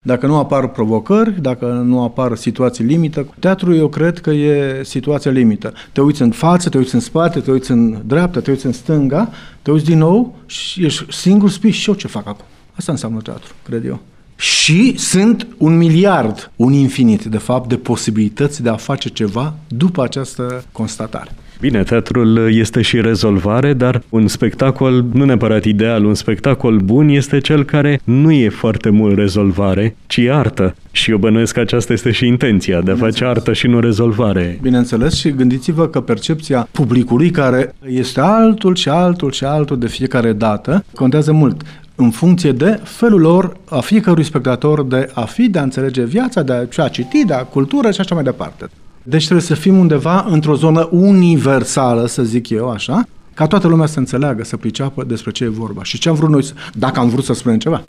Dacă nu apar provocări, dacă nu apar situații limită, teatrul eu cred că e situația limită. Te uiți în față, te uiți în spate, te uiți în dreapta, te uiți în stânga, te uiți din nou și ești singur, spui și eu ce fac acum. Asta înseamnă teatru, cred eu. Și sunt 1 miliard, un infinit, de fapt, de posibilități de a face ceva după această constatare. Bine, teatrul este și rezolvare, dar un spectacol, nu neapărat ideal, un spectacol bun este cel care nu e foarte mult rezolvare, ci artă. Și eu bănuiesc că aceasta este și intenția, de a face artă și nu rezolvare. Bineînțeles, și gândiți-vă că percepția publicului, care este altul și altul și altul de fiecare dată, contează mult în funcție de felul lor, a fiecărui spectator, de a fi, de a înțelege viața, de a citi, de a cultură și așa mai departe. Deci trebuie să fim undeva într-o zonă universală, să zic eu așa, ca toată lumea să înțeleagă, să priceapă despre ce e vorba și ce am vrut noi, dacă am vrut să spunem ceva.